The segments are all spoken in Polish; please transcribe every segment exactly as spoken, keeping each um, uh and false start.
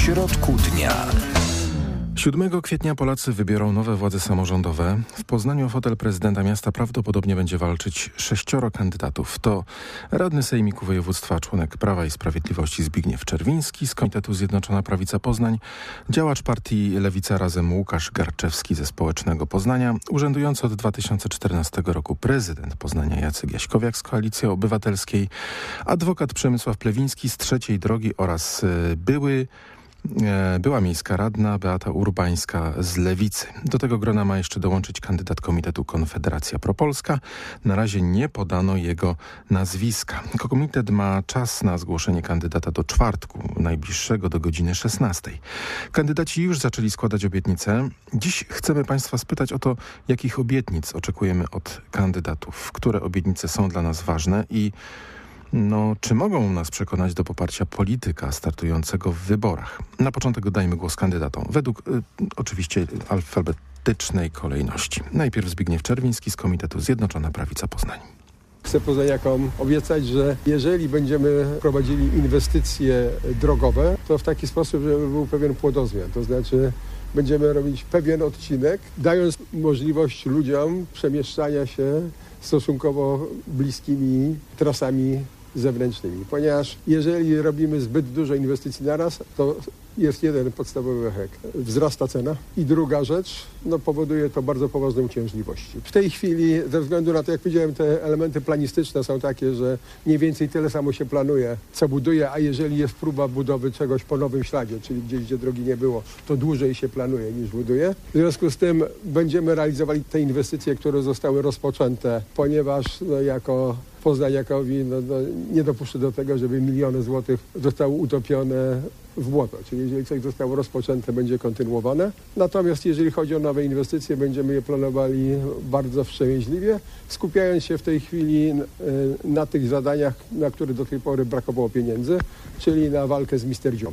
środku dnia. siódmego kwietnia Polacy wybiorą nowe władze samorządowe. W Poznaniu o fotel prezydenta miasta prawdopodobnie będzie walczyć sześcioro kandydatów. To radny sejmiku województwa, członek Prawa i Sprawiedliwości Zbigniew Czerwiński z Komitetu Zjednoczona Prawica Poznań, działacz partii Lewica Razem Łukasz Garczewski ze Społecznego Poznania, urzędujący od dwa tysiące czternastego roku prezydent Poznania Jacek Jaśkowiak z Koalicji Obywatelskiej, adwokat Przemysław Plewiński z Trzeciej Drogi oraz były Była miejska radna Beata Urbańska z Lewicy. Do tego grona ma jeszcze dołączyć kandydat Komitetu Konfederacja Propolska. Na razie nie podano jego nazwiska. Komitet ma czas na zgłoszenie kandydata do czwartku, najbliższego do godziny szesnastej. Kandydaci już zaczęli składać obietnice. Dziś chcemy Państwa spytać o to, jakich obietnic oczekujemy od kandydatów, które obietnice są dla nas ważne i No, czy mogą nas przekonać do poparcia polityka startującego w wyborach? Na początek dajmy głos kandydatom, według y, oczywiście alfabetycznej kolejności. Najpierw Zbigniew Czerwiński z Komitetu Zjednoczona Prawica Poznań. Chcę poznaniakom obiecać, że jeżeli będziemy prowadzili inwestycje drogowe, to w taki sposób, żeby był pewien płodozmian. To znaczy będziemy robić pewien odcinek, dając możliwość ludziom przemieszczania się stosunkowo bliskimi trasami zewnętrznymi, ponieważ jeżeli robimy zbyt dużo inwestycji naraz, to jest jeden podstawowy efekt. Wzrasta cena i druga rzecz, no powoduje to bardzo poważne uciążliwości. W tej chwili, ze względu na to, jak powiedziałem, te elementy planistyczne są takie, że mniej więcej tyle samo się planuje, co buduje, a jeżeli jest próba budowy czegoś po nowym śladzie, czyli gdzieś, gdzie drogi nie było, to dłużej się planuje niż buduje. W związku z tym będziemy realizowali te inwestycje, które zostały rozpoczęte, ponieważ no, jako Poznaniakowi no, no, nie dopuszczę do tego, żeby miliony złotych zostały utopione w błoto. Czyli jeżeli coś zostało rozpoczęte, będzie kontynuowane. Natomiast jeżeli chodzi o nowe inwestycje, będziemy je planowali bardzo wstrzemięźliwie, skupiając się w tej chwili na tych zadaniach, na które do tej pory brakowało pieniędzy, czyli na walkę z misterdzią.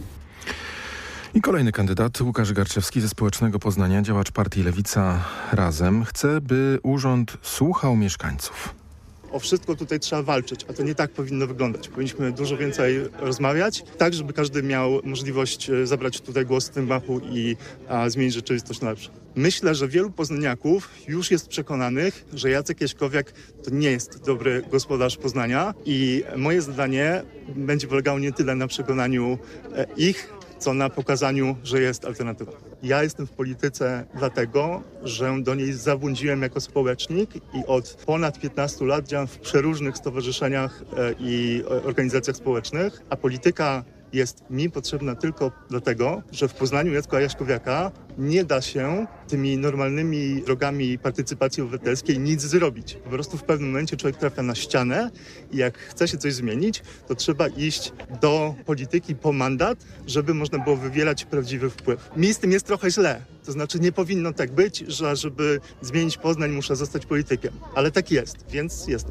I kolejny kandydat, Łukasz Garczewski ze Społecznego Poznania, działacz partii Lewica Razem, chce, by urząd słuchał mieszkańców. O wszystko tutaj trzeba walczyć, a to nie tak powinno wyglądać. Powinniśmy dużo więcej rozmawiać, tak żeby każdy miał możliwość zabrać tutaj głos w tym bachu i a, zmienić rzeczywistość na lepsze. Myślę, że wielu poznaniaków już jest przekonanych, że Jacek Jaśkowiak to nie jest dobry gospodarz Poznania i moje zadanie będzie polegało nie tyle na przekonaniu ich, co na pokazaniu, że jest alternatywa. Ja jestem w polityce dlatego, że do niej zawądziłem jako społecznik i od ponad piętnastu lat działam w przeróżnych stowarzyszeniach i organizacjach społecznych, a polityka jest mi potrzebna tylko dlatego, że w Poznaniu Jacka Jaśkowiaka nie da się tymi normalnymi drogami partycypacji obywatelskiej nic zrobić. Po prostu w pewnym momencie człowiek trafia na ścianę i jak chce się coś zmienić, to trzeba iść do polityki po mandat, żeby można było wywierać prawdziwy wpływ. Mi z tym jest trochę źle. To znaczy nie powinno tak być, że żeby zmienić Poznań muszę zostać politykiem. Ale tak jest, więc jestem.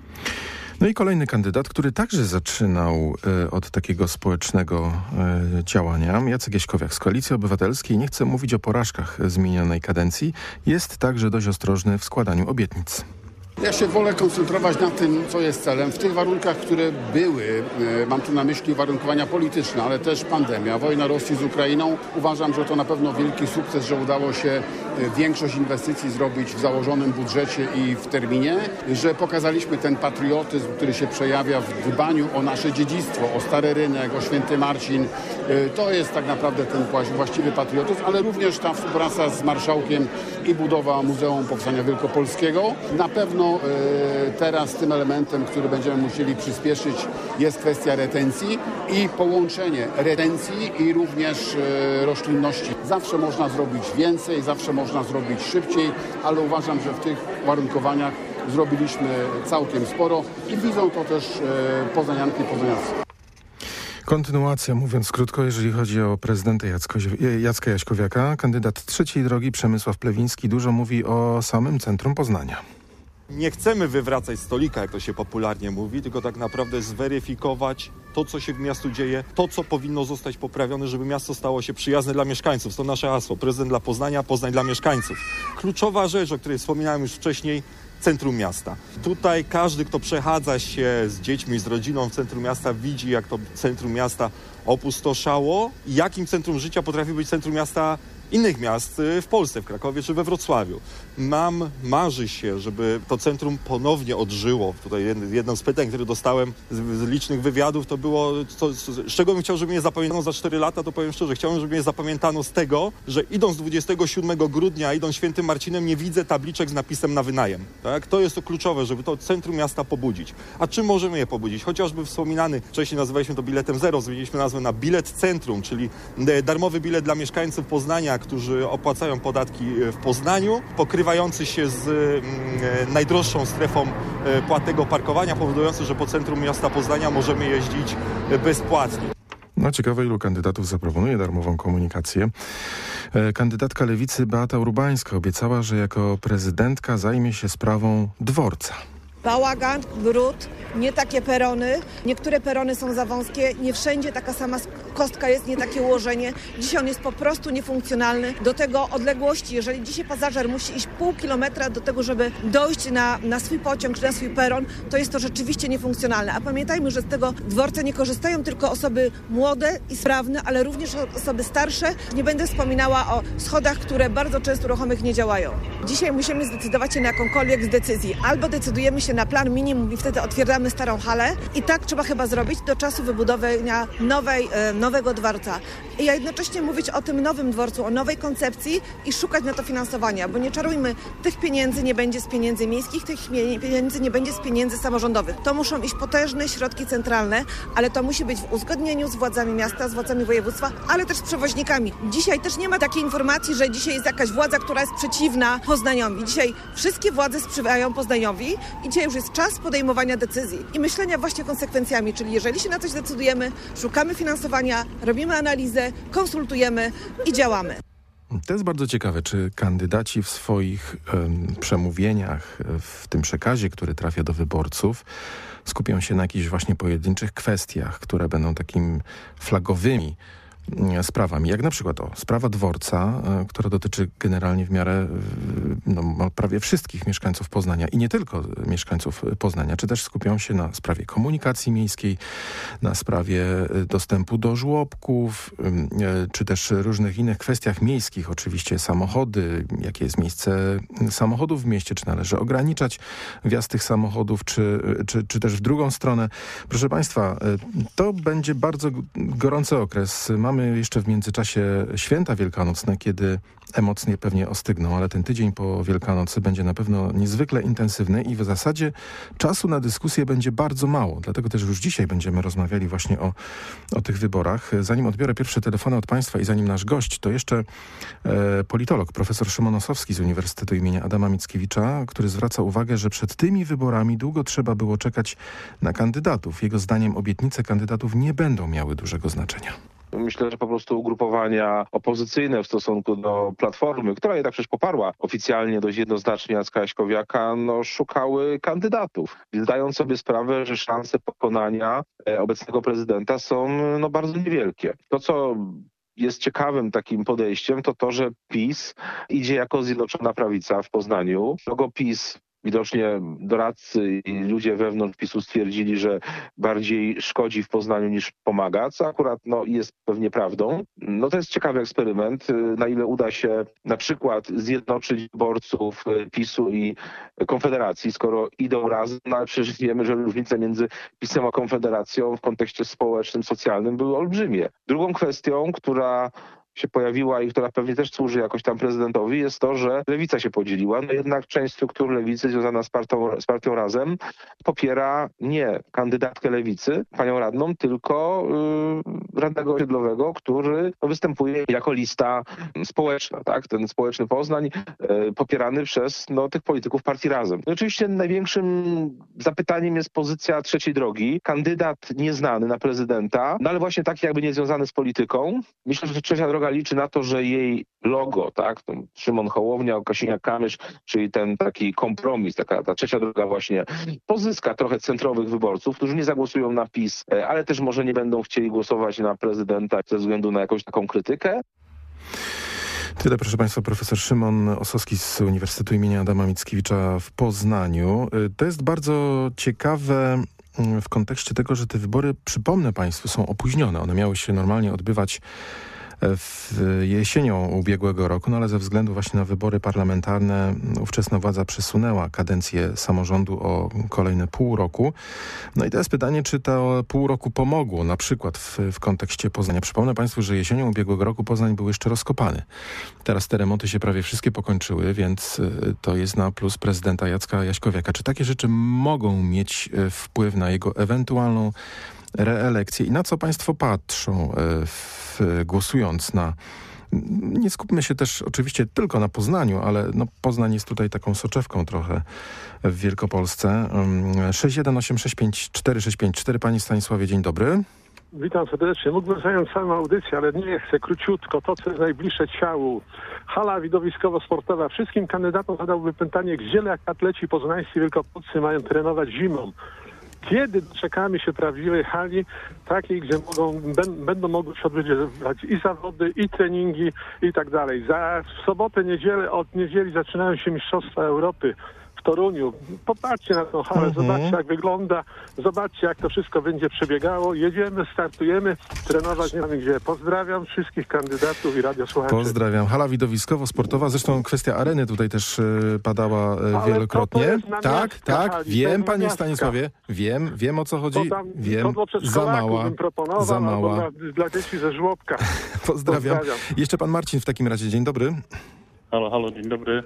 No i kolejny kandydat, który także zaczynał y, od takiego społecznego y, działania, Jacek Jaśkowiak z Koalicji Obywatelskiej, nie chce mówić o porażkach z minionej kadencji, jest także dość ostrożny w składaniu obietnic. Ja się wolę koncentrować na tym, co jest celem. W tych warunkach, które były, mam tu na myśli uwarunkowania polityczne, ale też pandemia, wojna Rosji z Ukrainą. Uważam, że to na pewno wielki sukces, że udało się większość inwestycji zrobić w założonym budżecie i w terminie, że pokazaliśmy ten patriotyzm, który się przejawia w dbaniu o nasze dziedzictwo, o Stary Rynek, o Święty Marcin. To jest tak naprawdę ten właściwy patriotyzm, ale również ta współpraca z marszałkiem i budowa Muzeum Powstania Wielkopolskiego. Na pewno teraz tym elementem, który będziemy musieli przyspieszyć, jest kwestia retencji i połączenie retencji i również roślinności. Zawsze można zrobić więcej, zawsze można zrobić szybciej, ale uważam, że w tych warunkowaniach zrobiliśmy całkiem sporo i widzą to też poznanianki i poznaniacy. Kontynuacja, mówiąc krótko, jeżeli chodzi o prezydenta Jacko, Jacka Jaśkowiaka, kandydat Trzeciej Drogi Przemysław Plewiński dużo mówi o samym centrum Poznania. Nie chcemy wywracać stolika, jak to się popularnie mówi, tylko tak naprawdę zweryfikować to, co się w miastu dzieje, to, co powinno zostać poprawione, żeby miasto stało się przyjazne dla mieszkańców. To nasze hasło. Prezydent dla Poznania, Poznań dla mieszkańców. Kluczowa rzecz, o której wspominałem już wcześniej, centrum miasta. Tutaj każdy, kto przechadza się z dziećmi, z rodziną w centrum miasta, widzi, jak to centrum miasta opustoszało i jakim centrum życia potrafi być centrum miasta innych miast w Polsce, w Krakowie czy we Wrocławiu. Mam, marzy się, żeby to centrum ponownie odżyło. Tutaj jedno z pytań, które dostałem z, z licznych wywiadów, to było, co, z czego bym chciał, żeby mnie zapamiętano za cztery lata, to powiem szczerze, chciałbym, żeby mnie zapamiętano z tego, że idąc dwudziestego siódmego grudnia, idąc Świętym Marcinem, nie widzę tabliczek z napisem na wynajem. Tak? To jest to kluczowe, żeby to centrum miasta pobudzić. A czym możemy je pobudzić? Chociażby wspominany, wcześniej nazywaliśmy to biletem zero, zmieniliśmy nazwę na bilet centrum, czyli darmowy bilet dla mieszkańców Poznania, którzy opłacają podatki w Poznaniu, pokrywający się z mm, najdroższą strefą płatnego parkowania, powodujący, że po centrum miasta Poznania możemy jeździć bezpłatnie. No ciekawe, ilu kandydatów zaproponuje darmową komunikację. Kandydatka Lewicy Beata Urbańska obiecała, że jako prezydentka zajmie się sprawą dworca. Bałagan, brud, nie takie perony. Niektóre perony są za wąskie, nie wszędzie taka sama kostka jest, nie takie ułożenie. Dzisiaj on jest po prostu niefunkcjonalny. Do tego odległości, jeżeli dzisiaj pasażer musi iść pół kilometra do tego, żeby dojść na, na swój pociąg czy na swój peron, to jest to rzeczywiście niefunkcjonalne. A pamiętajmy, że z tego dworca nie korzystają tylko osoby młode i sprawne, ale również osoby starsze. Nie będę wspominała o schodach, które bardzo często ruchomych nie działają. Dzisiaj musimy zdecydować się na jakąkolwiek z decyzji. Albo decydujemy się na plan minimum i wtedy otwieramy starą halę. I tak trzeba chyba zrobić do czasu wybudowania nowej, e, nowego dworca. I jednocześnie mówić o tym nowym dworcu, o nowej koncepcji i szukać na to finansowania, bo nie czarujmy, tych pieniędzy nie będzie z pieniędzy miejskich, tych pieniędzy nie będzie z pieniędzy samorządowych. To muszą iść potężne środki centralne, ale to musi być w uzgodnieniu z władzami miasta, z władzami województwa, ale też z przewoźnikami. Dzisiaj też nie ma takiej informacji, że dzisiaj jest jakaś władza, która jest przeciwna Poznaniowi. Dzisiaj wszystkie władze sprzyjają Poznaniowi i dzisiaj już jest czas podejmowania decyzji i myślenia właśnie konsekwencjami, czyli jeżeli się na coś decydujemy, szukamy finansowania, robimy analizę, konsultujemy i działamy. To jest bardzo ciekawe, czy kandydaci w swoich um, przemówieniach, w tym przekazie, który trafia do wyborców, skupią się na jakichś właśnie pojedynczych kwestiach, które będą takimi flagowymi sprawami, jak na przykład o, sprawa dworca, y, która dotyczy generalnie w miarę y, no, prawie wszystkich mieszkańców Poznania i nie tylko mieszkańców Poznania, czy też skupią się na sprawie komunikacji miejskiej, na sprawie y, dostępu do żłobków, y, czy też różnych innych kwestiach miejskich, oczywiście samochody, jakie jest miejsce samochodów w mieście, czy należy ograniczać wjazd tych samochodów, czy, czy, czy też w drugą stronę. Proszę Państwa, y, to będzie bardzo gorący okres. Mamy jeszcze w międzyczasie święta wielkanocne, kiedy emocje pewnie ostygną, ale ten tydzień po Wielkanocy będzie na pewno niezwykle intensywny i w zasadzie czasu na dyskusję będzie bardzo mało. Dlatego też już dzisiaj będziemy rozmawiali właśnie o, o tych wyborach. Zanim odbiorę pierwsze telefony od Państwa i zanim nasz gość, to jeszcze e, politolog, profesor Szymon Osowski z Uniwersytetu imienia Adama Mickiewicza, który zwraca uwagę, że przed tymi wyborami długo trzeba było czekać na kandydatów. Jego zdaniem obietnice kandydatów nie będą miały dużego znaczenia. Myślę, że po prostu ugrupowania opozycyjne w stosunku do Platformy, która jednak przecież poparła oficjalnie dość jednoznacznie Jacka Jaśkowiaka, no szukały kandydatów, zdając sobie sprawę, że szanse pokonania obecnego prezydenta są no bardzo niewielkie. To, co jest ciekawym takim podejściem, to to, że PiS idzie jako Zjednoczona Prawica w Poznaniu. Logo PiS widocznie doradcy i ludzie wewnątrz PiSu stwierdzili, że bardziej szkodzi w Poznaniu niż pomaga, co akurat no, jest pewnie prawdą. No to jest ciekawy eksperyment, na ile uda się na przykład zjednoczyć wyborców PiSu i Konfederacji, skoro idą razem, no ale przecież wiemy, że różnice między PiSem a Konfederacją w kontekście społecznym, socjalnym były olbrzymie. Drugą kwestią, która się pojawiła i która pewnie też służy jakoś tam prezydentowi, jest to, że Lewica się podzieliła. No jednak część struktur Lewicy związana z partią, z partią Razem popiera nie kandydatkę Lewicy, panią radną, tylko yy, radnego osiedlowego, który no, występuje jako lista społeczna, tak? Ten społeczny Poznań yy, popierany przez no, tych polityków partii Razem. No, oczywiście największym zapytaniem jest pozycja trzeciej drogi. Kandydat nieznany na prezydenta, no ale właśnie taki jakby niezwiązany z polityką. Myślę, że trzecia droga liczy na to, że jej logo, tak, to Szymon Hołownia, Kosiniak-Kamysz, czyli ten taki kompromis, taka ta trzecia droga właśnie pozyska trochę centrowych wyborców, którzy nie zagłosują na PiS, ale też może nie będą chcieli głosować na prezydenta ze względu na jakąś taką krytykę. Tyle, proszę Państwa, profesor Szymon Ossowski z Uniwersytetu imienia Adama Mickiewicza w Poznaniu. To jest bardzo ciekawe w kontekście tego, że te wybory, przypomnę Państwu, są opóźnione. One miały się normalnie odbywać w jesienią ubiegłego roku, no ale ze względu właśnie na wybory parlamentarne ówczesna władza przesunęła kadencję samorządu o kolejne pół roku. No i teraz pytanie, czy to pół roku pomogło na przykład w, w kontekście Poznania. Przypomnę Państwu, że jesienią ubiegłego roku Poznań był jeszcze rozkopany. Teraz te remonty się prawie wszystkie pokończyły, więc to jest na plus prezydenta Jacka Jaśkowiaka. Czy takie rzeczy mogą mieć wpływ na jego ewentualną reelekcję i na co Państwo patrzą, w, głosując na... Nie skupmy się też oczywiście tylko na Poznaniu, ale no Poznań jest tutaj taką soczewką trochę w Wielkopolsce. sześć jeden osiem sześć pięć cztery sześć pięć cztery. Panie Stanisławie, dzień dobry. Witam serdecznie. Mógłbym zająć całą audycję, ale nie chcę. Króciutko, to co jest najbliższe ciału. Hala widowiskowo-sportowa. Wszystkim kandydatom zadałby pytanie, gdzie atleci poznańscy i wielkopolscy mają trenować zimą. Kiedy doczekamy się prawdziwej hali, takiej, gdzie mogą, ben, będą mogły się odbywać i zawody, i treningi, i tak dalej. Za, w sobotę, niedzielę, od niedzieli zaczynają się Mistrzostwa Europy w Toruniu. Popatrzcie na tą halę, mhm. zobaczcie jak wygląda, zobaczcie jak to wszystko będzie przebiegało. Jedziemy, startujemy, trenować nie mamy gdzie. Pozdrawiam wszystkich kandydatów i radiosłuchaczy. Pozdrawiam. Hala widowiskowo-sportowa, zresztą kwestia areny tutaj też y, padała y, Ale wielokrotnie. to, to tak, tak, hali, wiem panie miastka. Stanisławie, wiem, wiem o co chodzi, to tam, wiem, to za mała, bym proponował, za mała. Dla, dla dzieci ze żłobka. Pozdrawiam. Pozdrawiam. Jeszcze pan Marcin w takim razie, dzień dobry. Halo, halo, dzień dobry.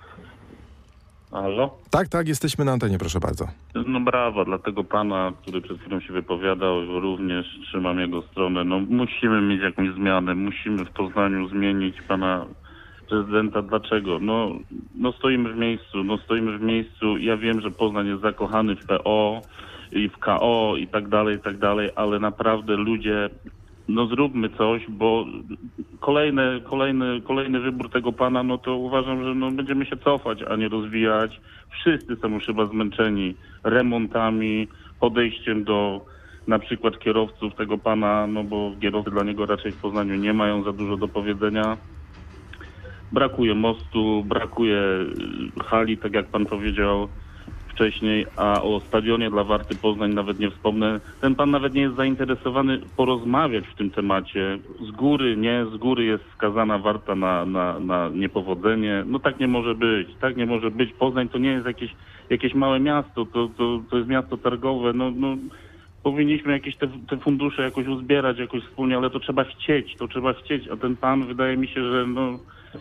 Halo? Tak, tak, jesteśmy na antenie, proszę bardzo. No brawo, dla tego pana, który przed chwilą się wypowiadał, również trzymam jego stronę. No musimy mieć jakąś zmianę, musimy w Poznaniu zmienić pana prezydenta. Dlaczego? No, no stoimy w miejscu, no stoimy w miejscu. Ja wiem, że Poznań jest zakochany w P O i w K O i tak dalej, i tak dalej, ale naprawdę ludzie... No zróbmy coś, bo kolejny, kolejny, kolejny wybór tego pana, no to uważam, że no będziemy się cofać, a nie rozwijać. Wszyscy są już chyba zmęczeni remontami, podejściem do na przykład kierowców tego pana, no bo kierowcy dla niego raczej w Poznaniu nie mają za dużo do powiedzenia. Brakuje mostu, brakuje hali, tak jak pan powiedział wcześniej, a o stadionie dla Warty Poznań nawet nie wspomnę. Ten pan nawet nie jest zainteresowany porozmawiać w tym temacie. Z góry, nie, z góry jest skazana Warta na, na, na niepowodzenie. No tak nie może być, tak nie może być. Poznań to nie jest jakieś, jakieś małe miasto, to, to, to jest miasto targowe. No, no, powinniśmy jakieś te, te fundusze jakoś uzbierać, jakoś wspólnie, ale to trzeba chcieć, to trzeba chcieć, a ten pan wydaje mi się, że no...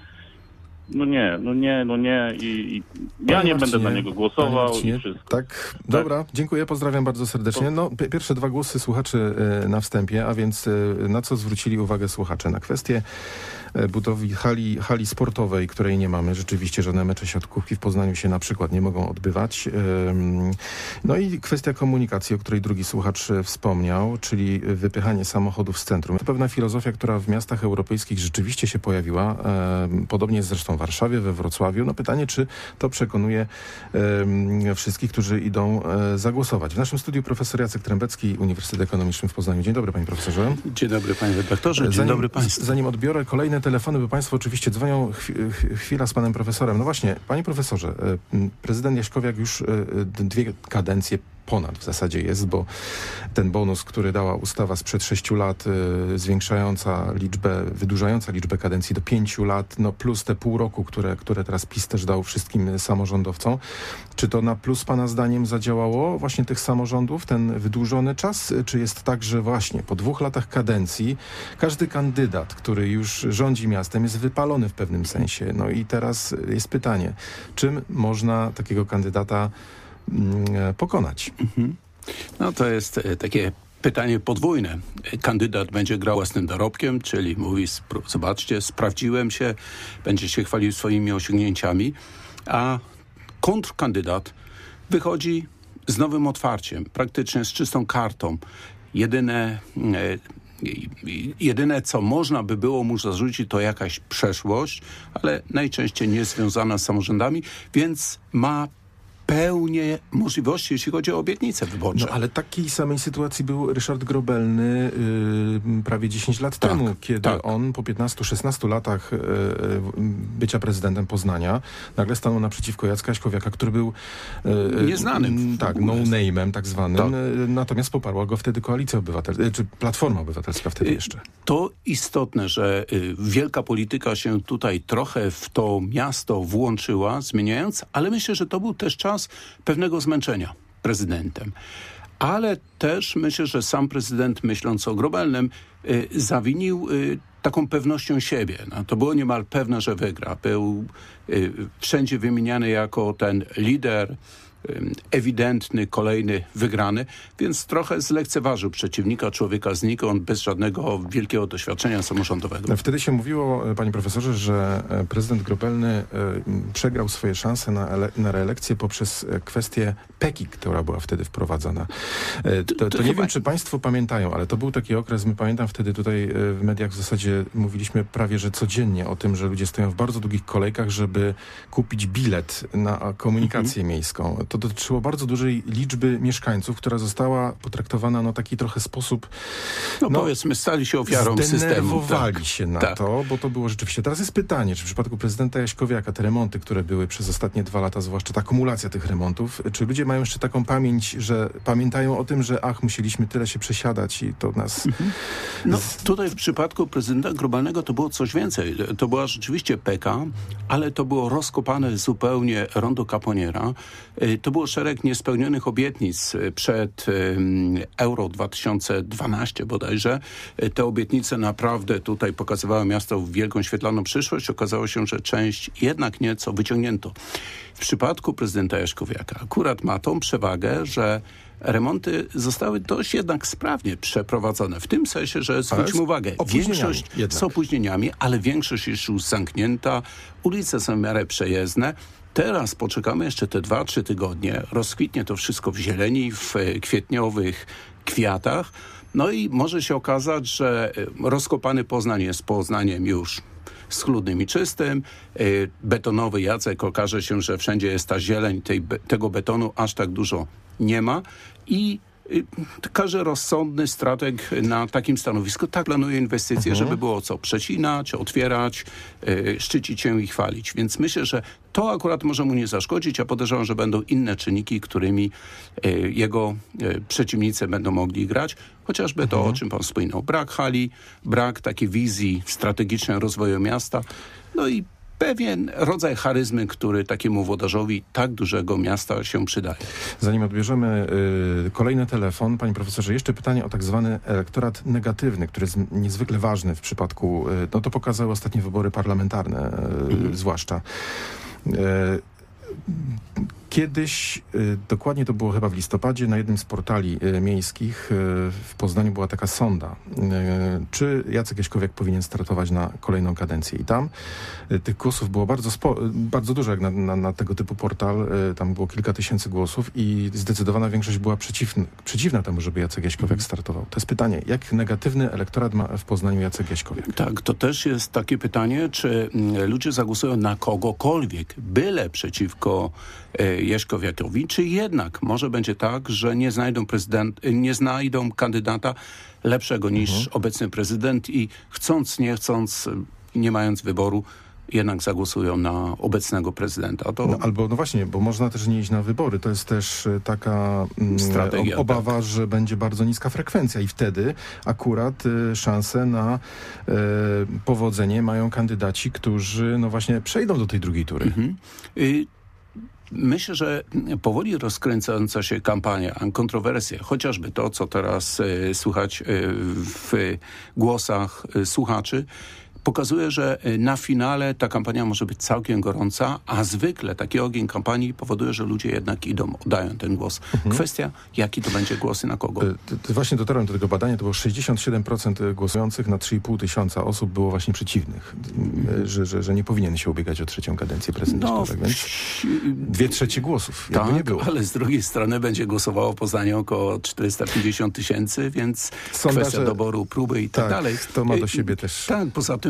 No nie, no nie, no nie i, i ja Panie nie Marcinie, będę na niego głosował Marcinie, i wszystko. Tak, dobra, dziękuję, pozdrawiam bardzo serdecznie. No, p- pierwsze dwa głosy słuchaczy y, na wstępie, a więc y, na co zwrócili uwagę słuchacze? Na kwestię y, budowy hali, hali sportowej, której nie mamy. Rzeczywiście żadne mecze siatkówki w Poznaniu się na przykład nie mogą odbywać. Y, no i kwestia komunikacji, o której drugi słuchacz y, wspomniał, czyli wypychanie samochodów z centrum. To pewna filozofia, która w miastach europejskich rzeczywiście się pojawiła. Y, podobnie jest zresztą w Warszawie, we Wrocławiu. No pytanie, czy to przekonuje e, wszystkich, którzy idą e, zagłosować. W naszym studiu profesor Jacek Trębecki, Uniwersytet Ekonomiczny w Poznaniu. Dzień dobry, panie profesorze. Dzień dobry, panie redaktorze. Dzień zanim, dobry państwu. Zanim odbiorę kolejne telefony, bo państwo oczywiście dzwonią chwi, chwila z panem profesorem. No właśnie, panie profesorze, e, prezydent Jaśkowiak już e, dwie kadencje ponad w zasadzie jest, bo ten bonus, który dała ustawa sprzed sześciu lat, y, zwiększająca liczbę, wydłużająca liczbę kadencji do pięciu lat, no plus te pół roku, które, które teraz PiS też dał wszystkim samorządowcom. Czy to na plus pana zdaniem zadziałało właśnie tych samorządów, ten wydłużony czas? Czy jest tak, że właśnie po dwóch latach kadencji każdy kandydat, który już rządzi miastem, jest wypalony w pewnym sensie? No i teraz jest pytanie, czym można takiego kandydata pokonać? Mhm. No to jest takie pytanie podwójne. Kandydat będzie grał własnym dorobkiem, czyli mówi, spro- zobaczcie, sprawdziłem się, będzie się chwalił swoimi osiągnięciami, a kontrkandydat wychodzi z nowym otwarciem, praktycznie z czystą kartą. Jedyne, e, jedyne co można by było mu zarzucić, to jakaś przeszłość, ale najczęściej nie związana z samorządami, więc ma pełnię możliwości, jeśli chodzi o obietnice wyborcze. No ale takiej samej sytuacji był Ryszard Grobelny yy, prawie dziesięć lat tak, temu, kiedy tak. on po piętnastu szesnastu latach yy, bycia prezydentem Poznania nagle stanął naprzeciwko Jacka Jaśkowiaka, który był yy, nieznanym. Tak, no-name'em tak zwanym. Tak. Natomiast poparła go wtedy Koalicja Obywatelska, czy Platforma Obywatelska wtedy jeszcze. To istotne, że wielka polityka się tutaj trochę w to miasto włączyła, zmieniając, ale myślę, że to był też czas pewnego zmęczenia prezydentem. Ale też myślę, że sam prezydent, myśląc o Grobelnym, y, zawinił y, taką pewnością siebie. No, to było niemal pewne, że wygra. Był y, wszędzie wymieniany jako ten lider, ewidentny, kolejny wygrany, więc trochę zlekceważył przeciwnika, człowieka znikąd, bez żadnego wielkiego doświadczenia samorządowego. Wtedy się mówiło, panie profesorze, że prezydent Grobelny przegrał swoje szanse na, ele- na reelekcję poprzez kwestię P E K I, która była wtedy wprowadzana. To, to, to nie chyba... wiem, czy państwo pamiętają, ale to był taki okres, my pamiętam wtedy tutaj w mediach w zasadzie mówiliśmy prawie, że codziennie o tym, że ludzie stoją w bardzo długich kolejkach, żeby kupić bilet na komunikację mhm. miejską. To dotyczyło bardzo dużej liczby mieszkańców, która została potraktowana no taki trochę sposób... No, no powiedzmy, stali się ofiarą systemu. Zdenerwowali tak. się na tak. to, bo to było rzeczywiście... Teraz jest pytanie, czy w przypadku prezydenta Jaśkowiaka te remonty, które były przez ostatnie dwa lata, zwłaszcza ta akumulacja tych remontów, czy ludzie mają jeszcze taką pamięć, że pamiętają o tym, że ach, musieliśmy tyle się przesiadać i to nas... Mhm. No tutaj w przypadku prezydenta Grobelnego to było coś więcej. To była rzeczywiście P E K A, ale to było rozkopane zupełnie rondo Caponiera. To było szereg niespełnionych obietnic przed Euro dwa tysiące dwanaście bodajże. Te obietnice naprawdę tutaj pokazywały miasto w wielką świetlaną przyszłość. Okazało się, że część jednak nieco wyciągnięto. W przypadku prezydenta Jaśkowiaka akurat ma tą przewagę, że remonty zostały dość jednak sprawnie przeprowadzone. W tym sensie, że zwróćmy uwagę, większość jednak. z opóźnieniami, ale większość jest już zamknięta. Ulice są w miarę przejezdne. Teraz poczekamy jeszcze te dwa, trzy tygodnie. Rozkwitnie to wszystko w zieleni, w kwietniowych kwiatach. No i może się okazać, że rozkopany Poznań jest Poznaniem już schludnym i czystym. Betonowy Jacek, okaże się, że wszędzie jest ta zieleń, tej, tego betonu aż tak dużo nie ma. I każdy rozsądny strateg na takim stanowisku tak planuje inwestycje, mhm. żeby było co przecinać, otwierać, yy, szczycić się i chwalić. Więc myślę, że to akurat może mu nie zaszkodzić, a podejrzewam, że będą inne czynniki, którymi yy, jego yy, przeciwnicy będą mogli grać. Chociażby mhm. to, o czym pan wspominał. Brak hali, brak takiej wizji strategicznej rozwoju miasta. No i pewien rodzaj charyzmy, który takiemu włodarzowi tak dużego miasta się przydaje. Zanim odbierzemy y, kolejny telefon, panie profesorze, jeszcze pytanie o tak zwany elektorat negatywny, który jest niezwykle ważny w przypadku, y, no to pokazały ostatnie wybory parlamentarne, y, mhm. zwłaszcza. Y, Kiedyś, y, dokładnie to było chyba w listopadzie, na jednym z portali y, miejskich y, w Poznaniu była taka sonda, y, czy Jacek Jaśkowiak powinien startować na kolejną kadencję. I tam y, tych głosów było bardzo, spo, bardzo dużo, jak na, na, na tego typu portal. Y, tam było kilka tysięcy głosów i zdecydowana większość była przeciwna, przeciwna temu, żeby Jacek Jaśkowiak startował. To jest pytanie, jak negatywny elektorat ma w Poznaniu Jacek Jaśkowiak? Tak, to też jest takie pytanie, czy y, ludzie zagłosują na kogokolwiek, byle przeciwko y, Jaśkowiakowi, czy jednak może będzie tak, że nie znajdą prezydent, nie znajdą kandydata lepszego niż mhm. obecny prezydent i chcąc, nie chcąc, nie mając wyboru, jednak zagłosują na obecnego prezydenta. To... No, albo, no właśnie, bo można też nie iść na wybory. To jest też taka mm, strategia, obawa, tak. że będzie bardzo niska frekwencja i wtedy akurat y, szanse na y, powodzenie mają kandydaci, którzy no właśnie przejdą do tej drugiej tury. Mhm. Y- Myślę, że powoli rozkręcająca się kampania, kontrowersje, chociażby to, co teraz y, słychać y, w głosach y, słuchaczy, pokazuje, że na finale ta kampania może być całkiem gorąca, a zwykle taki ogień kampanii powoduje, że ludzie jednak idą, oddają ten głos. Mhm. Kwestia, jaki to będzie głosy na kogo. To, to właśnie dotarłem do tego badania, to było sześćdziesiąt siedem procent głosujących na trzy i pół tysiąca osób było właśnie przeciwnych, mhm. że, że, że nie powinien się ubiegać o trzecią kadencję prezydencką. No, tak więc dwie trzecie głosów, jakby tak, nie było. Ale z drugiej strony będzie głosowało w Poznaniu około czterysta pięćdziesiąt tysięcy, więc Sondaże, kwestia doboru próby i tak, tak dalej. To ma do siebie też... Tak, poza tym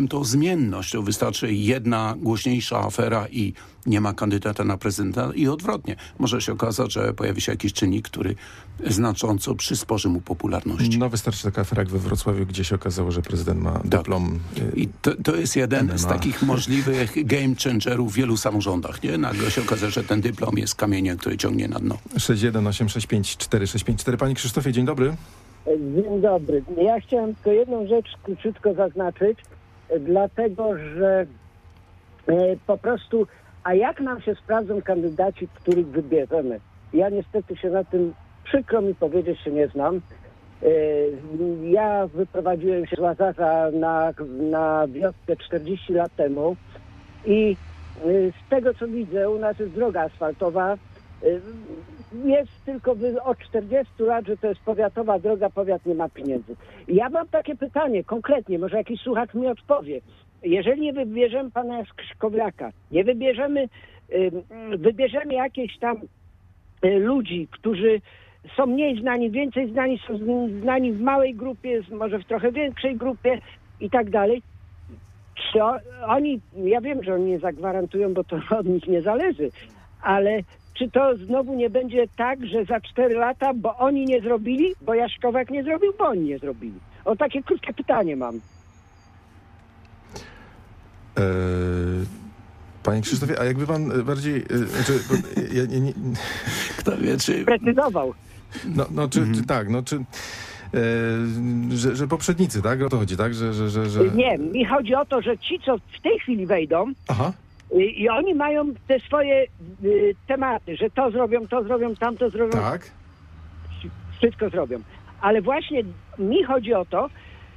potem to zmienność. To wystarczy jedna głośniejsza afera i nie ma kandydata na prezydenta i odwrotnie. Może się okazać, że pojawi się jakiś czynnik, który znacząco przysporzy mu popularności. No wystarczy taka afera jak we Wrocławiu, gdzie się okazało, że prezydent ma dyplom. Tak. I to, to jest jeden M M A. z takich możliwych game changerów w wielu samorządach. Nie? Nagle się okaże, że ten dyplom jest kamieniem, który ciągnie na dno. sześć jeden osiem sześć pięć cztery sześć pięć cztery. Panie Krzysztofie, dzień dobry. Dzień dobry. Ja chciałem tylko jedną rzecz króciutko zaznaczyć, dlatego że e, po prostu, a jak nam się sprawdzą kandydaci, których wybierzemy? Ja niestety się na tym, przykro mi powiedzieć, się nie znam. E, ja wyprowadziłem się z Łazarza na, na wioskę czterdzieści lat temu i e, z tego co widzę, u nas jest droga asfaltowa. Jest tylko od czterdziestu lat, że to jest powiatowa droga, powiat nie ma pieniędzy. Ja mam takie pytanie, konkretnie, może jakiś słuchacz mi odpowie. Jeżeli nie wybierzemy pana Krzyszkowiaka, nie wybierzemy, wybierzemy jakieś tam ludzi, którzy są mniej znani, więcej znani, są znani w małej grupie, może w trochę większej grupie i tak dalej, czy oni, ja wiem, że oni nie zagwarantują, bo to od nich nie zależy, ale czy to znowu nie będzie tak, że za cztery lata, bo oni nie zrobili, bo Jaśkowiak nie zrobił, bo oni nie zrobili? O takie krótkie pytanie mam. Eee, panie Krzysztofie, a jakby pan bardziej... E, znaczy, bo, ja, ja, nie, Kto wie, czy... Precyzował. No, no czy, mhm. czy tak, no czy... E, że, że poprzednicy, tak? O to chodzi, tak? Że, że, że, że... Nie, mi chodzi o to, że ci, co w tej chwili wejdą, Aha. I, I oni mają te swoje y, tematy, że to zrobią, to zrobią, tamto zrobią. Tak. Wszystko zrobią. Ale właśnie mi chodzi o to,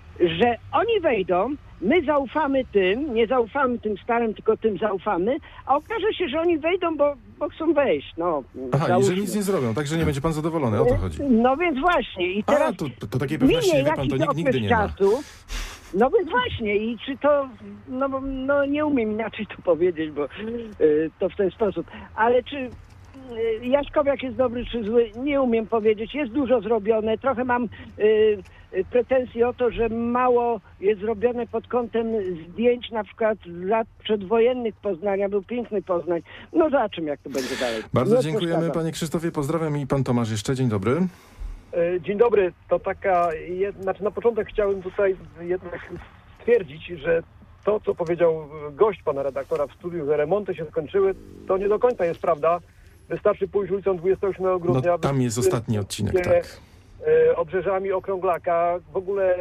że oni wejdą, my zaufamy tym, nie zaufamy tym starym, tylko tym zaufamy, a okaże się, że oni wejdą, bo, bo chcą wejść. No, Aha, i że nic nie zrobią, tak, że nie będzie pan zadowolony, o to chodzi. No więc właśnie. I teraz a, to, to takiej pewności, wie pan, to nikt nigdy nie ma. Czasu, no więc właśnie i czy to, no, no nie umiem inaczej to powiedzieć, bo y, to w ten sposób, ale czy y, Jaśkowiak jest dobry czy zły, nie umiem powiedzieć, jest dużo zrobione, trochę mam y, y, pretensje o to, że mało jest zrobione pod kątem zdjęć na przykład z lat przedwojennych Poznania, był piękny Poznań, no zobaczymy jak to będzie dalej. Bardzo no, dziękujemy panie Krzysztofie, pozdrawiam i pan Tomasz jeszcze, dzień dobry. Dzień dobry, to taka, znaczy na początek chciałem tutaj jednak stwierdzić, że to, co powiedział gość pana redaktora w studiu, że remonty się skończyły, to nie do końca jest prawda. Wystarczy pójść ulicą dwudziestego ósmego grudnia. No, tam jest ostatni odcinek, tak. Obrzeżami Okrąglaka. W ogóle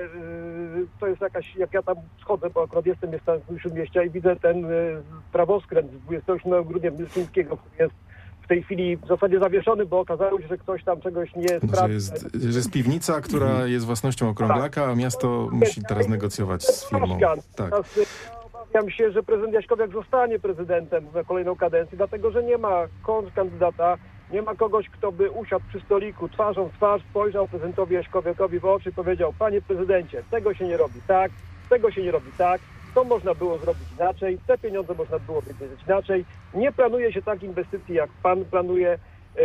to jest jakaś, jak ja tam schodzę, bo akurat jestem w Śródmieścia i widzę ten prawoskręt z dwudziestego ósmego grudnia Milczyńskiego, który jest w tej chwili w zasadzie zawieszony, bo okazało się, że ktoś tam czegoś nie no, że, jest, że jest piwnica, która mhm. jest własnością Okrąglaka, a miasto musi teraz negocjować z firmą. Tak. Teraz, obawiam się, że prezydent Jaśkowiak zostanie prezydentem na kolejną kadencję, dlatego że nie ma kontrkandydata, nie ma kogoś, kto by usiadł przy stoliku, twarzą w twarz, spojrzał prezydentowi Jaśkowiakowi w oczy i powiedział: panie prezydencie, tego się nie robi tak, tego się nie robi tak, to można było zrobić inaczej, te pieniądze można było wydawać inaczej. Nie planuje się tak inwestycji, jak pan planuje.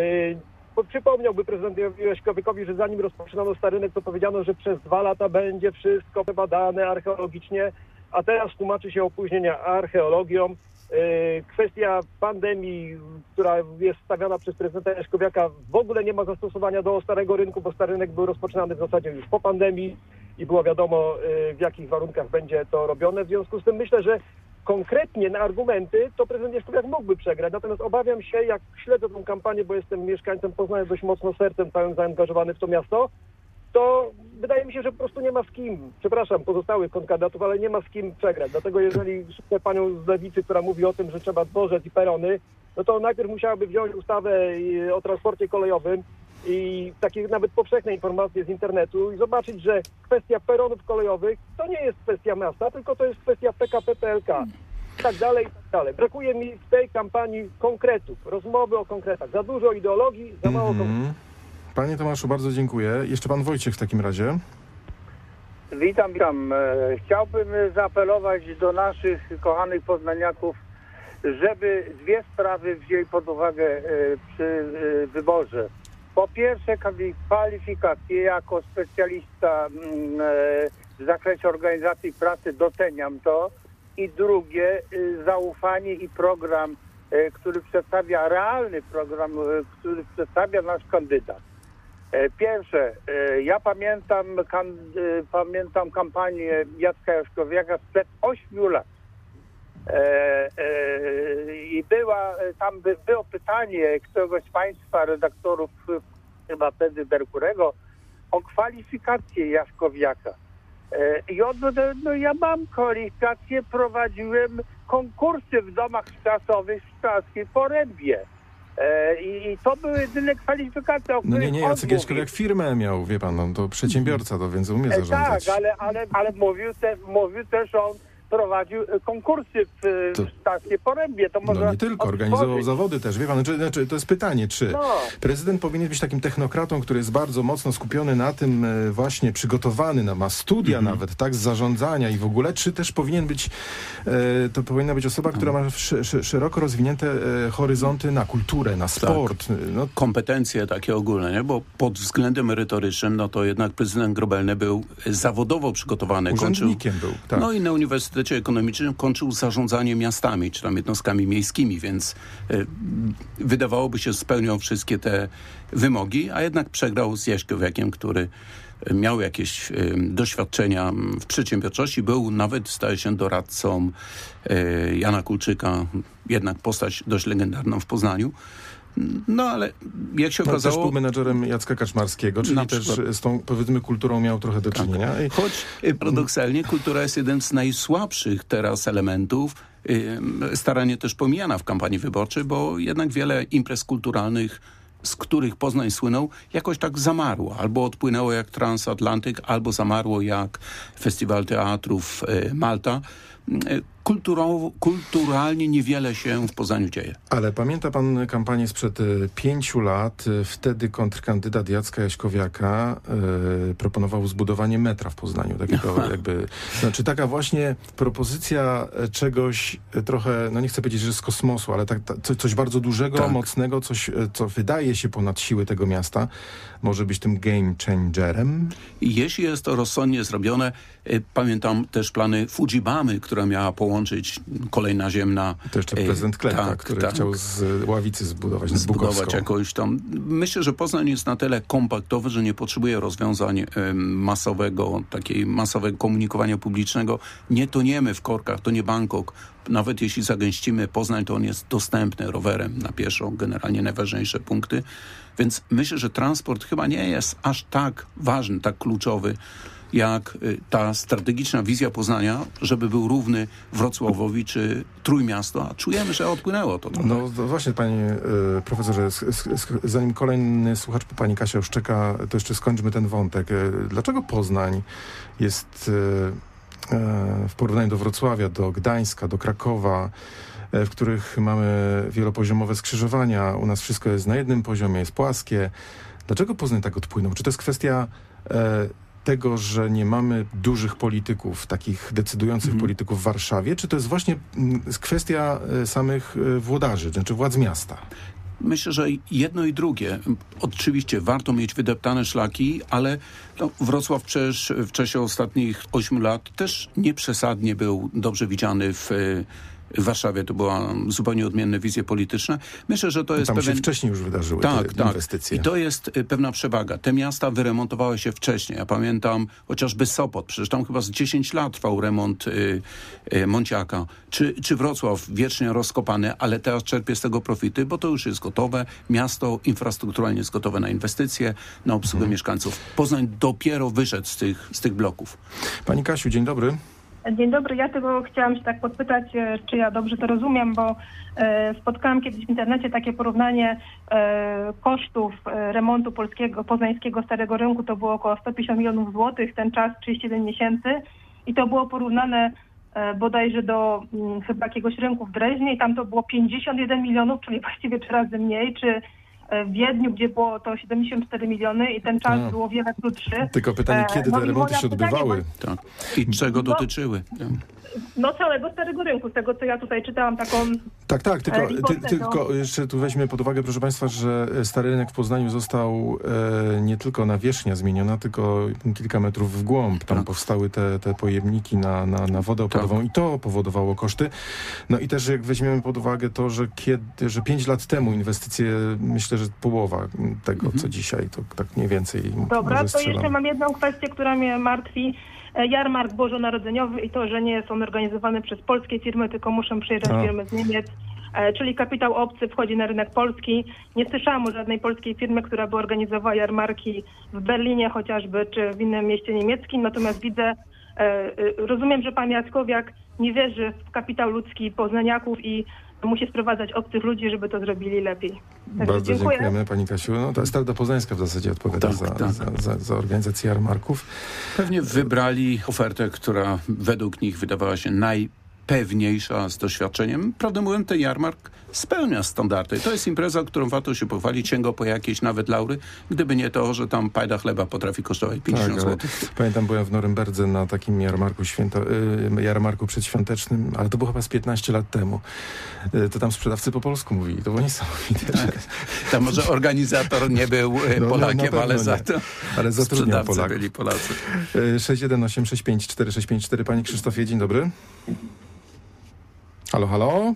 Yy, przypomniałby prezydentowi Jaśkowiakowi, że zanim rozpoczynano Starynek, to powiedziano, że przez dwa lata będzie wszystko badane archeologicznie, a teraz tłumaczy się opóźnienia archeologią. Yy, kwestia pandemii, która jest stawiana przez prezydenta Jaśkowiaka, w ogóle nie ma zastosowania do Starego Rynku, bo Stary Rynek był rozpoczynany w zasadzie już po pandemii i było wiadomo, yy, w jakich warunkach będzie to robione. W związku z tym myślę, że konkretnie na argumenty to prezydent Jaśkowiak mógłby przegrać. Natomiast obawiam się, jak śledzę tę kampanię, bo jestem mieszkańcem Poznania dość mocno sercem całym zaangażowany w to miasto, to wydaje mi się, że po prostu nie ma z kim, przepraszam, pozostałych kandydatów, ale nie ma z kim przegrać. Dlatego jeżeli słucham panią z Lewicy, która mówi o tym, że trzeba dworzec i perony, no to najpierw musiałaby wziąć ustawę o transporcie kolejowym i takie nawet powszechne informacje z internetu i zobaczyć, że kwestia peronów kolejowych to nie jest kwestia miasta, tylko to jest kwestia P K P P L K. I tak dalej, i tak dalej. Brakuje mi w tej kampanii konkretów, rozmowy o konkretach. Za dużo ideologii, za mało mm-hmm. konkretów. Panie Tomaszu, bardzo dziękuję. Jeszcze pan Wojciech w takim razie. Witam, witam. Chciałbym zaapelować do naszych kochanych poznaniaków, żeby dwie sprawy wzięli pod uwagę przy wyborze. Po pierwsze, kwalifikacje jako specjalista w zakresie organizacji pracy doceniam to. I drugie, zaufanie i program, który przedstawia, realny program, który przedstawia nasz kandydat. Pierwsze, ja pamiętam, kan, pamiętam kampanię Jacka Jaśkowiaka sprzed ośmiu lat. I była, tam by, było pytanie któregoś z Państwa redaktorów, chyba wtedy Merkurego, o kwalifikację Jaśkowiaka. I on powiedział, no ja mam kwalifikację, prowadziłem konkursy w domach wczasowych w Szklarskiej Porębie. I, I to były jedyne kwalifikacje, o których No nie, nie, Jacek Jaśkowiak firmę miał, wie pan, no, to przedsiębiorca, to więc umie zarządzać. Tak, ale, ale, ale mówił, te, mówił też on, prowadził konkursy w, to, w Szklarskiej Porębie. To może no nie tylko, organizował zawody też, wie pan, czy, znaczy, to jest pytanie, czy no. prezydent powinien być takim technokratą, który jest bardzo mocno skupiony na tym właśnie, przygotowany, na, ma studia mm-hmm. nawet, tak, z zarządzania i w ogóle, czy też powinien być, e, to powinna być osoba, która ma sz, sz, szeroko rozwinięte e, horyzonty na kulturę, na sport. Tak. No. Kompetencje takie ogólne, nie? Bo pod względem merytorycznym, no to jednak prezydent Grobelny był zawodowo przygotowany. Urzędnikiem kończył, był, tak. No i na Uniwersytecie Ekonomicznym kończył zarządzanie miastami, czy tam jednostkami miejskimi, więc y, wydawałoby się, spełniał wszystkie te wymogi, a jednak przegrał z Jaśkowiakiem, który miał jakieś y, doświadczenia w przedsiębiorczości, był nawet, staje się doradcą y, Jana Kulczyka, jednak postać dość legendarną w Poznaniu. No ale jak się no, okazało... Też był menadżerem Jacka Kaczmarskiego, czyli też z tą, powiedzmy, kulturą miał trochę do czynienia. Tak. I... Choć paradoksalnie kultura jest jeden z najsłabszych teraz elementów, staranie też pomijana w kampanii wyborczej, bo jednak wiele imprez kulturalnych, z których Poznań słynął, jakoś tak zamarło. Albo odpłynęło jak Transatlantyk, albo zamarło jak Festiwal Teatrów Malta. Kulturowo, kulturalnie niewiele się w Poznaniu dzieje. Ale pamięta pan kampanię sprzed y, pięciu lat? Wtedy kontrkandydat Jacka Jaśkowiaka y, proponował zbudowanie metra w Poznaniu. Takiego jakby, znaczy taka właśnie propozycja czegoś trochę, no nie chcę powiedzieć, że z kosmosu, ale tak, ta, coś bardzo dużego, tak. mocnego, coś, co wydaje się ponad siły tego miasta, może być tym game changerem? Jeśli jest to rozsądnie zrobione, y, pamiętam też plany Fujibamy, która miała połączyć kolej naziemna. To jeszcze prezydent Kleta, tak, który tak. chciał z ławicy zbudować Zbudować jakąś tam. Myślę, że Poznań jest na tyle kompaktowy, że nie potrzebuje rozwiązań y, masowego, takiej masowego komunikowania publicznego. Nie toniemy w korkach, to nie Bangkok. Nawet jeśli zagęścimy Poznań, to on jest dostępny rowerem na pieszo, generalnie najważniejsze punkty. Więc myślę, że transport chyba nie jest aż tak ważny, tak kluczowy, jak ta strategiczna wizja Poznania, żeby był równy Wrocławowi czy Trójmiasto, a czujemy, że odpłynęło to trochę. No to właśnie, panie y, profesorze, sk- sk- zanim kolejny słuchacz po pani Kasia już czeka, to jeszcze skończmy ten wątek. Y, dlaczego Poznań jest y, y, w porównaniu do Wrocławia, do Gdańska, do Krakowa, y, w których mamy wielopoziomowe skrzyżowania, u nas wszystko jest na jednym poziomie, jest płaskie. Dlaczego Poznań tak odpłynął? Czy to jest kwestia y, tego, że nie mamy dużych polityków, takich decydujących mm. polityków w Warszawie, czy to jest właśnie m, kwestia y, samych y, włodarzy, znaczy władz miasta? Myślę, że jedno i drugie. Oczywiście warto mieć wydeptane szlaki, ale no, Wrocław przecież w czasie ostatnich ośmiu lat też nieprzesadnie był dobrze widziany w W Warszawie to była zupełnie odmienne wizje polityczne. Myślę, że to jest tam pewien... się wcześniej już wydarzyły tak, te inwestycje. Tak. I to jest pewna przewaga. Te miasta wyremontowały się wcześniej. Ja pamiętam chociażby Sopot. Przecież tam chyba z dziesięć lat trwał remont y, y, Monciaka. Czy, czy Wrocław wiecznie rozkopany, ale teraz czerpie z tego profity, bo to już jest gotowe. Miasto infrastrukturalnie jest gotowe na inwestycje, na obsługę hmm. mieszkańców. Poznań dopiero wyszedł z tych, z tych bloków. Pani Kasiu, dzień dobry. Dzień dobry. Ja tylko chciałam się tak podpytać, czy ja dobrze to rozumiem, bo e, spotkałam kiedyś w internecie takie porównanie e, kosztów e, remontu polskiego, poznańskiego Starego Rynku. To było około sto pięćdziesiąt milionów złotych, ten czas trzydzieści jeden miesięcy i to było porównane e, bodajże do m, chyba jakiegoś rynku w Dreźnie i tam to było pięćdziesiąt jeden milionów, czyli właściwie trzy razy mniej, czy w Wiedniu, gdzie było to siedemdziesiąt cztery miliony i ten czas no. było wiele krótszy. Tylko pytanie, kiedy no te remonty się odbywały? Tak. I czego dotyczyły? No całego Starego Rynku, z tego co ja tutaj czytałam taką... Tak, tak, tylko, ty, Reportę, tylko jeszcze tu weźmy pod uwagę, proszę Państwa, że Stary Rynek w Poznaniu został e, nie tylko nawierzchnia zmieniona, tylko kilka metrów w głąb. Tam tak. powstały te, te pojemniki na, na, na wodę opadową tak. i to powodowało koszty. No i też jak weźmiemy pod uwagę to, że kiedy, że pięć lat temu inwestycje, myślę, że połowa tego, mhm. co dzisiaj, to tak mniej więcej. Dobra, to jeszcze mam jedną kwestię, która mnie martwi. Jarmark bożonarodzeniowy i to, że nie jest on organizowany przez polskie firmy, tylko muszą przyjeżdżać A. firmy z Niemiec, e, czyli kapitał obcy wchodzi na rynek polski. Nie słyszałam o żadnej polskiej firmie, która by organizowała jarmarki w Berlinie chociażby, czy w innym mieście niemieckim, natomiast widzę, e, e, rozumiem, że pan Jaskowiak nie wierzy w kapitał ludzki poznaniaków i musi sprowadzać obcych ludzi, żeby to zrobili lepiej. Także Bardzo dziękuję. dziękujemy Pani Kasiu. No, to Strada Poznańska w zasadzie odpowiada tak, za, tak. Za, za, za organizację jarmarków. Pewnie wybrali ofertę, która według nich wydawała się najpewniejsza z doświadczeniem. Prawdę mówiąc, ten jarmark spełnia standardy. To jest impreza, którą warto się pochwalić, sięga po jakieś nawet laury, gdyby nie to, że tam pajda chleba potrafi kosztować pięćdziesiąt tak, złotych. Pamiętam, byłem w Norymberdze na takim jarmarku, święto, y, jarmarku przedświątecznym, ale to było chyba z piętnaście lat temu. Y, to tam sprzedawcy po polsku mówili. To było niesamowite. Tak. Tam może organizator nie był y, no, Polakiem, no, ale za to ale zatrudniał Polaków. byli Polacy. Y, sześć jeden osiem sześć pięć cztery sześć pięć cztery. Panie Krzysztofie, dzień dobry. Halo, halo?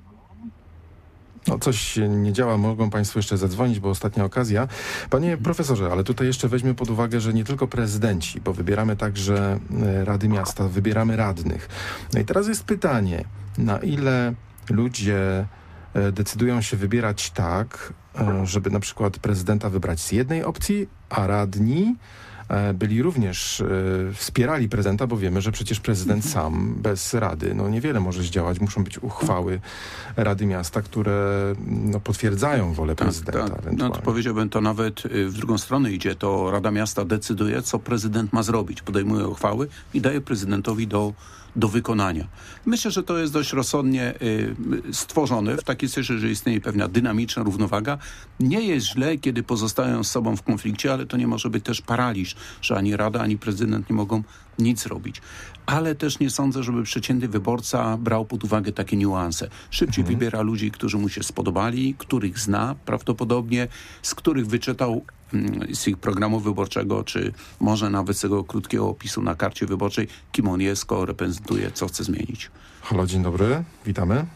No coś się nie działa, mogą Państwo jeszcze zadzwonić, bo ostatnia okazja. Panie profesorze, ale tutaj jeszcze weźmy pod uwagę, że nie tylko prezydenci, bo wybieramy także Rady Miasta, wybieramy radnych. No i teraz jest pytanie, na ile ludzie decydują się wybierać tak, żeby na przykład prezydenta wybrać z jednej opcji, a radni byli również, e, wspierali prezydenta, bo wiemy, że przecież prezydent sam bez rady, no niewiele może zdziałać. Muszą być uchwały Rady Miasta, które no, potwierdzają wolę tak, prezydenta. Tak. No to powiedziałbym, to nawet w drugą stronę idzie, to Rada Miasta decyduje, co prezydent ma zrobić. Podejmuje uchwały i daje prezydentowi do do wykonania. Myślę, że to jest dość rozsądnie y, stworzone w takiej sensie, że istnieje pewna dynamiczna równowaga. Nie jest źle, kiedy pozostają z sobą w konflikcie, ale to nie może być też paraliż, że ani Rada, ani prezydent nie mogą nic zrobić. Ale też nie sądzę, żeby przeciętny wyborca brał pod uwagę takie niuanse. Szybciej mhm. wybiera ludzi, którzy mu się spodobali, których zna prawdopodobnie, z których wyczytał z ich programu wyborczego, czy może nawet z tego krótkiego opisu na karcie wyborczej, kim on jest, kogo reprezentuje, co chce zmienić. Halo, dzień dobry, witamy.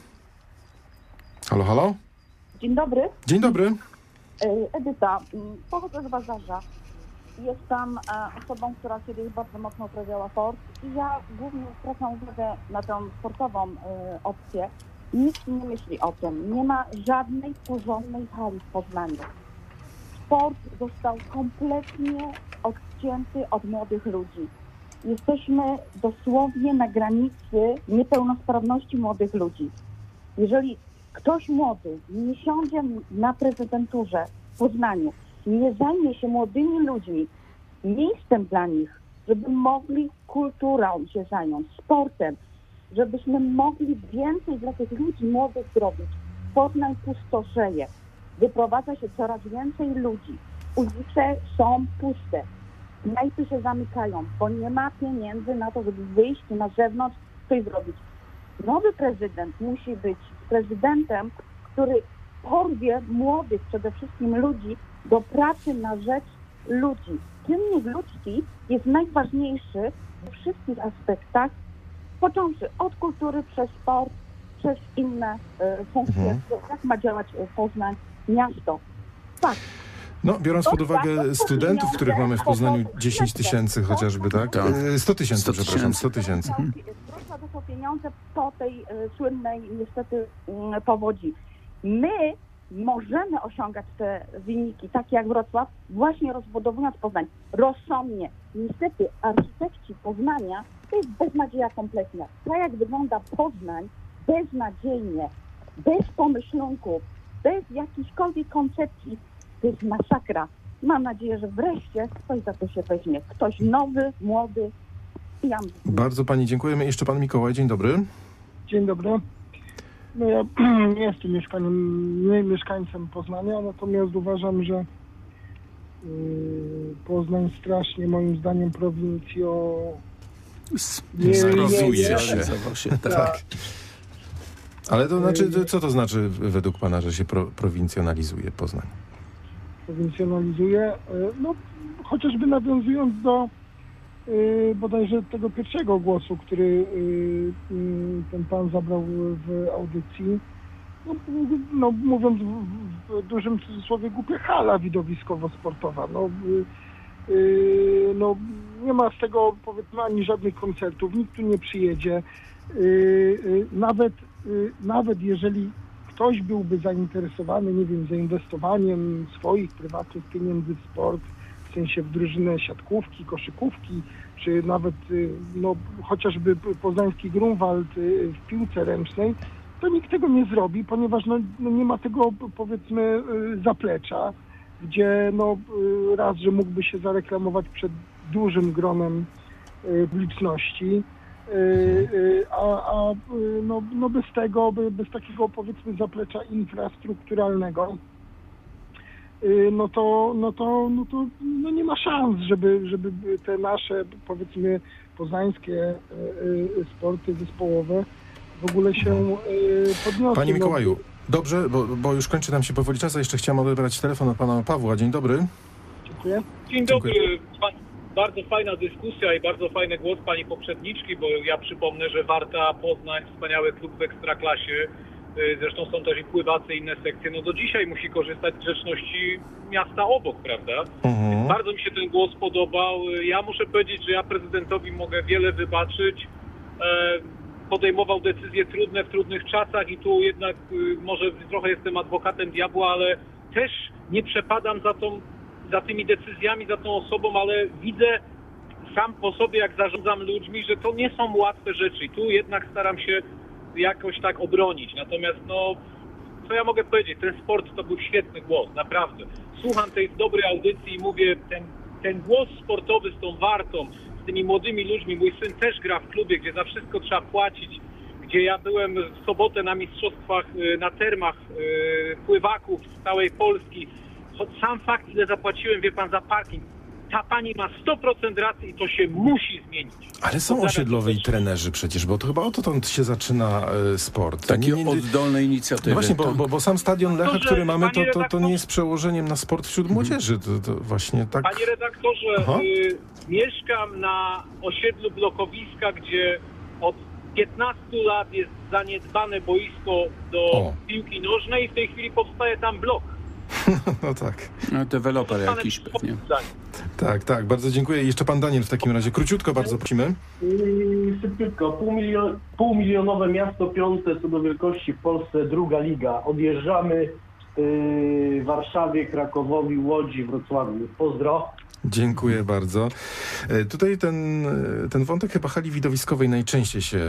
Halo, halo? Dzień dobry. Dzień dobry. Edyta, pochodzę z Wazarza. Jestem osobą, która kiedyś bardzo mocno uprawiała sport i ja głównie zwracam uwagę na tę sportową opcję. Nikt nie myśli o tym. Nie ma żadnej porządnej hali w Poznaniu. Sport został kompletnie odcięty od młodych ludzi. Jesteśmy dosłownie na granicy niepełnosprawności młodych ludzi. Jeżeli ktoś młody nie siądzie na prezydenturze w Poznaniu, nie zajmie się młodymi ludźmi, miejscem dla nich, żeby mogli kulturą się zająć, sportem, żebyśmy mogli więcej dla tych ludzi młodych zrobić. Poznań pustoszeje. Wyprowadza się coraz więcej ludzi. Ulice są puste. Knajpy się zamykają, bo nie ma pieniędzy na to, żeby wyjść na zewnątrz, coś zrobić. Nowy prezydent musi być prezydentem, który porwie młodych, przede wszystkim ludzi, do pracy na rzecz ludzi. Czynnik ludzki jest najważniejszy we wszystkich aspektach, począwszy od kultury, przez sport, przez inne y, funkcje. Mhm. Jak ma działać Poznań, miasto. Tak. No, biorąc pod uwagę studentów, których mamy w Poznaniu dziesięć tysięcy chociażby, tak? sto tysięcy, przepraszam, sto tysięcy. Proszę, to są pieniądze po tej y, słynnej niestety y, powodzi. My możemy osiągać te wyniki, takie jak Wrocław, właśnie rozbudowując Poznań. Rozsądnie. Niestety architekci Poznania to jest beznadzieja kompletna. Tak jak wygląda Poznań, beznadziejnie, bez pomyślunków, bez jakiejkolwiek koncepcji, to jest masakra. Mam nadzieję, że wreszcie ktoś za to się weźmie. Ktoś nowy, młody. I ja... Bardzo pani dziękujemy. Jeszcze pan Mikołaj, dzień dobry. Dzień dobry. No ja nie jestem mieszkaniem, nie mieszkańcem Poznania, natomiast uważam, że yy, Poznań strasznie moim zdaniem prowincjo Sprowizuje się. się. Tak. tak. Ale to znaczy, co to znaczy według pana, że się pro, prowincjonalizuje Poznań? Prowincjonalizuje, no chociażby nawiązując do yy, bodajże tego pierwszego głosu, który yy, yy, ten pan zabrał w audycji, no, no mówiąc w, w dużym cudzysłowie głupia hala widowiskowo-sportowa. No, yy, yy, no nie ma z tego powiedzmy ani żadnych koncertów, nikt tu nie przyjedzie. Yy, yy, nawet, yy, nawet jeżeli ktoś byłby zainteresowany, nie wiem, zainwestowaniem swoich prywatnych pieniędzy w sport, w sensie w drużynę siatkówki, koszykówki, czy nawet no, chociażby poznański Grunwald w piłce ręcznej, to nikt tego nie zrobi, ponieważ no, no nie ma tego, powiedzmy, zaplecza, gdzie no, raz, że mógłby się zareklamować przed dużym gronem publiczności, a, a no, no bez tego, bez takiego, powiedzmy, zaplecza infrastrukturalnego, no to, no to, no to no nie ma szans, żeby, żeby te nasze, powiedzmy, poznańskie sporty zespołowe w ogóle się podniosły. Panie Mikołaju, dobrze, bo, bo już kończy nam się powoli czas, a jeszcze chciałem odebrać telefon od pana Pawła. Dzień dobry. Dziękuję. Dzień dobry. Pan, bardzo fajna dyskusja i bardzo fajny głos pani poprzedniczki, bo ja przypomnę, że Warta, Poznań, wspaniały klub w Ekstraklasie, zresztą są też i pływacy, inne sekcje, no do dzisiaj musi korzystać z grzeczności miasta obok, prawda? Mhm. Bardzo mi się ten głos podobał. Ja muszę powiedzieć, że ja prezydentowi mogę wiele wybaczyć. Podejmował decyzje trudne w trudnych czasach i tu jednak może trochę jestem adwokatem diabła, ale też nie przepadam za tą, za tymi decyzjami, za tą osobą, ale widzę sam po sobie, jak zarządzam ludźmi, że to nie są łatwe rzeczy i tu jednak staram się jakoś tak obronić. Natomiast no, co ja mogę powiedzieć, ten sport to był świetny głos, naprawdę. Słucham tej dobrej audycji i mówię, ten, ten głos sportowy z tą Wartą, z tymi młodymi ludźmi, mój syn też gra w klubie, gdzie za wszystko trzeba płacić, gdzie ja byłem w sobotę na mistrzostwach na termach pływaków z całej Polski. Choć sam fakt, ile zapłaciłem, wie pan, za parking, ta pani ma sto procent racji i to się musi zmienić. Ale są osiedlowi trenerzy przecież, bo to chyba o to tam się zaczyna y, sport. Takie nie, nie, oddolne inicjatywy. No właśnie, bo, bo, bo sam stadion Lecha, to, który mamy, to, to, to nie jest przełożeniem na sport wśród młodzieży. To, to właśnie tak... Panie redaktorze, y, mieszkam na osiedlu blokowiska, gdzie od piętnastu lat jest zaniedbane boisko do o. piłki nożnej i w tej chwili powstaje tam blok. No tak. No, deweloper jakiś pewnie. Tak, tak. Bardzo dziękuję. Jeszcze pan Daniel w takim razie. Króciutko bardzo prosimy. Yy, szybciutko. Pół milion, półmilionowe miasto, piąte co do wielkości w Polsce, druga liga. Odjeżdżamy yy, Warszawie, Krakowowi, Łodzi, Wrocławiu. Pozdro. Dziękuję bardzo. Tutaj ten, ten wątek chyba hali widowiskowej najczęściej się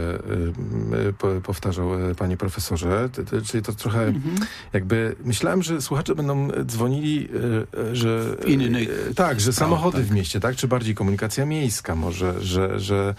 powtarzał, panie profesorze. Czyli to trochę mhm. jakby... Myślałem, że słuchacze będą dzwonili, że... W innych tak, że samochody tak. w mieście, tak? Czy bardziej komunikacja miejska może, że... że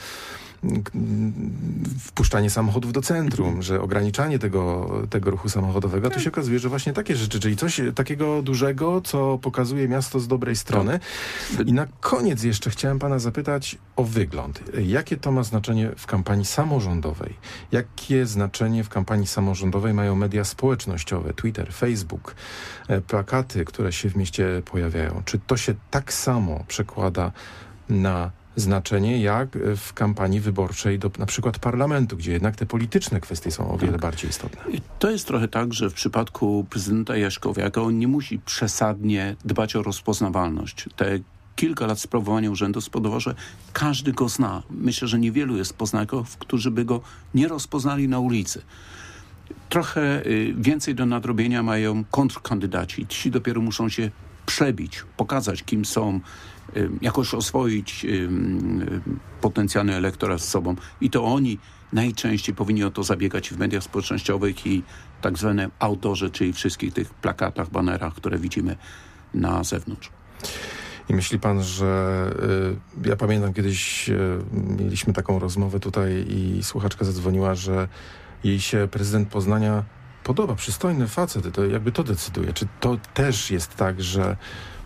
wpuszczanie samochodów do centrum, że ograniczanie tego, tego ruchu samochodowego, to się okazuje, że właśnie takie rzeczy, czyli coś takiego dużego, co pokazuje miasto z dobrej strony. I na koniec jeszcze chciałem pana zapytać o wygląd. Jakie to ma znaczenie w kampanii samorządowej? Jakie znaczenie w kampanii samorządowej mają media społecznościowe, Twitter, Facebook, plakaty, które się w mieście pojawiają? Czy to się tak samo przekłada na znaczenie jak w kampanii wyborczej do na przykład parlamentu, gdzie jednak te polityczne kwestie są o wiele tak. bardziej istotne. To jest trochę tak, że w przypadku prezydenta Jaśkowiaka on nie musi przesadnie dbać o rozpoznawalność. Te kilka lat sprawowania urzędu spowodowało, że każdy go zna. Myślę, że niewielu jest poznańczyków, którzy by go nie rozpoznali na ulicy. Trochę więcej do nadrobienia mają kontrkandydaci. Ci dopiero muszą się przebić, pokazać, kim są, jakoś oswoić potencjalny elektorat z sobą. I to oni najczęściej powinni o to zabiegać w mediach społecznościowych i tak zwane outdoorze, czyli wszystkich tych plakatach, banerach, które widzimy na zewnątrz. I myśli pan, że... Y, ja pamiętam kiedyś y, mieliśmy taką rozmowę tutaj i słuchaczka zadzwoniła, że jej się prezydent Poznania podoba, przystojny facet, to jakby to decyduje. Czy to też jest tak, że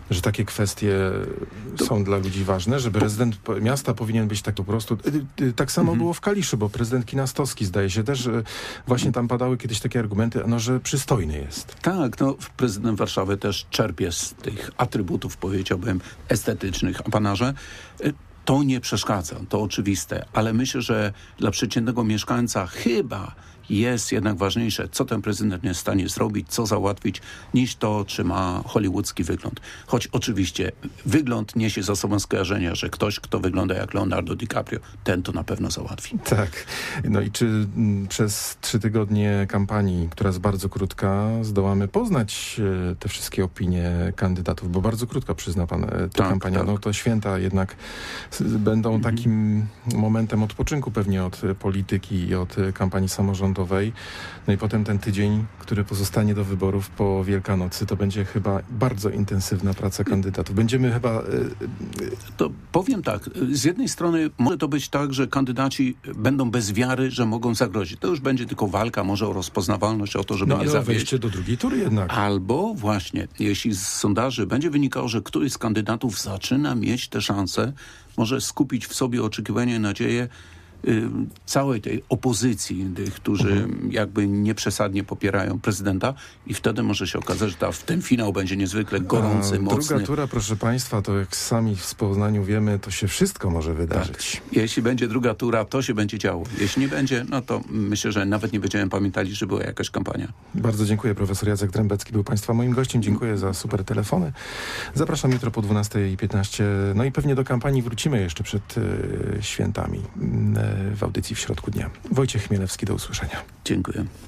że takie kwestie są dla ludzi ważne, że prezydent miasta powinien być tak po prostu... Tak samo Mhm. było w Kaliszu, bo prezydent Kinastowski, zdaje się też, że właśnie tam padały kiedyś takie argumenty, no, że przystojny jest. Tak, no prezydent Warszawy też czerpie z tych atrybutów, powiedziałbym, estetycznych apanarza. To nie przeszkadza, to oczywiste, ale myślę, że dla przeciętnego mieszkańca chyba jest jednak ważniejsze, co ten prezydent jest w stanie zrobić, co załatwić, niż to, czy ma hollywoodzki wygląd. Choć oczywiście wygląd niesie za sobą skojarzenia, że ktoś, kto wygląda jak Leonardo DiCaprio, ten to na pewno załatwi. Tak. No i czy m, przez trzy tygodnie kampanii, która jest bardzo krótka, zdołamy poznać e, te wszystkie opinie kandydatów, bo bardzo krótka, przyzna pan, e, ta Tak, kampania. tak. No to święta jednak s- będą Mhm. takim momentem odpoczynku pewnie od e, polityki i od e, kampanii samorządowej. No i potem ten tydzień, który pozostanie do wyborów po Wielkanocy, to będzie chyba bardzo intensywna praca kandydatów. Będziemy chyba... e, To powiem tak, z jednej strony może to być tak, że kandydaci będą bez wiary, że mogą zagrozić. To już będzie tylko walka może o rozpoznawalność, o to, żeby no nie ale o zawieść. wejście do drugiej tury jednak. Albo właśnie, jeśli z sondaży będzie wynikało, że któryś z kandydatów zaczyna mieć te szanse, może skupić w sobie oczekiwania i nadzieję y, całej tej opozycji, tych, którzy Mhm. jakby nieprzesadnie popierają prezydenta i wtedy może się okazać, że ta, w ten finał będzie niezwykle gorący, A mocny. druga tura, proszę państwa, to jak sami w Poznaniu wiemy, to się wszystko może wydarzyć. Jeśli będzie druga tura, to się będzie działo. Jeśli nie będzie, no to myślę, że nawet nie będziemy pamiętali, że była jakaś kampania. Bardzo dziękuję. Profesor Jacek Drębecki był państwa moim gościem. Dziękuję za super telefony. Zapraszam jutro po dwunastej piętnaście. No i pewnie do kampanii wrócimy jeszcze przed e, świętami e, w audycji w środku dnia. Wojciech Chmielewski, do usłyszenia. Dziękuję.